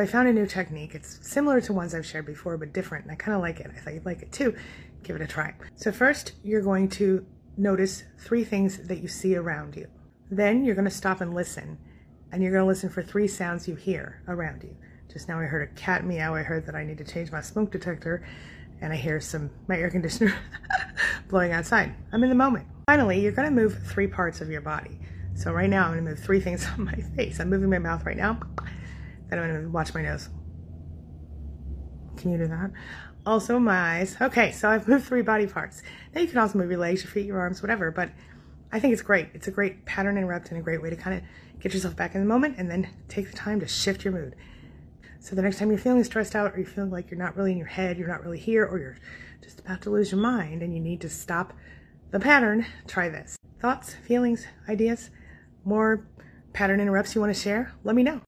I found a new technique. It's similar to ones I've shared before, but different, and I kind of like it. I thought you'd like it too. Give it a try. So first, you're going to notice 3 things that you see around you. Then you're going to stop and listen, and you're going to listen for 3 sounds you hear around you. Just now I heard a cat meow. I heard that I need to change my smoke detector, and I hear my air conditioner blowing outside. I'm in the moment. Finally, you're going to move 3 parts of your body. So right now I'm going to move 3 things on my face. I'm moving my mouth right now. Then I'm going to watch my nose. Can you do that? Also my eyes. Okay, so I've moved 3 body parts. Now you can also move your legs, your feet, your arms, whatever, but I think it's great. It's a great pattern interrupt and a great way to kind of get yourself back in the moment and then take the time to shift your mood. So the next time you're feeling stressed out or you feel like you're not really in your head, you're not really here, or you're just about to lose your mind and you need to stop the pattern, try this. Thoughts, feelings, ideas, more pattern interrupts you want to share? Let me know.